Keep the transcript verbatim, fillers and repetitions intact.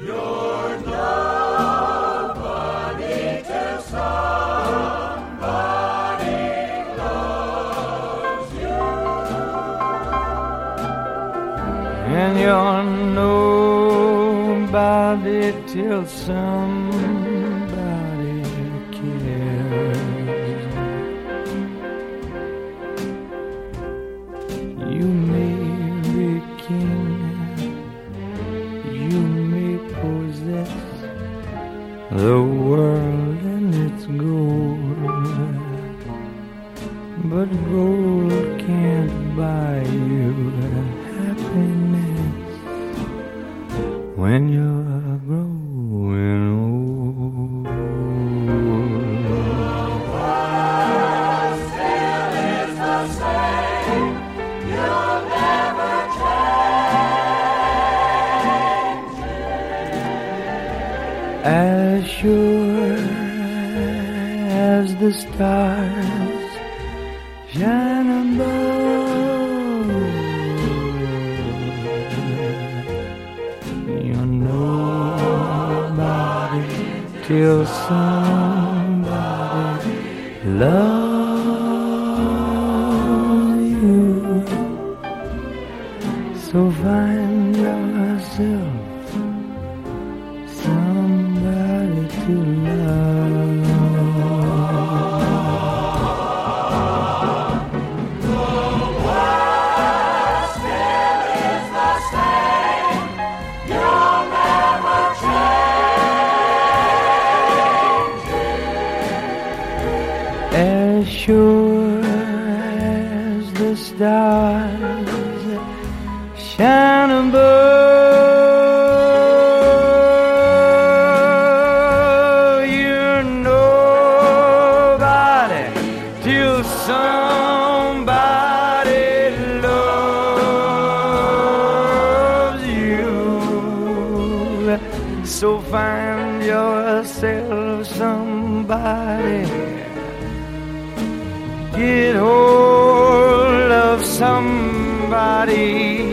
You're nobody till somebody loves you. And you're nobody till somebody cares. You may be king, you may possess the world and its gold, but gold can't buy you happiness when you're growing old. What still is the same. You'll never change it. As sure as the stars shine above, you're nobody till somebody loves you. So find yourself somebody to love. What still is the same. You'll never change it. As sure as the stars shine above, you're nobody till somebody loves you. So find yourself somebody, get hold of somebody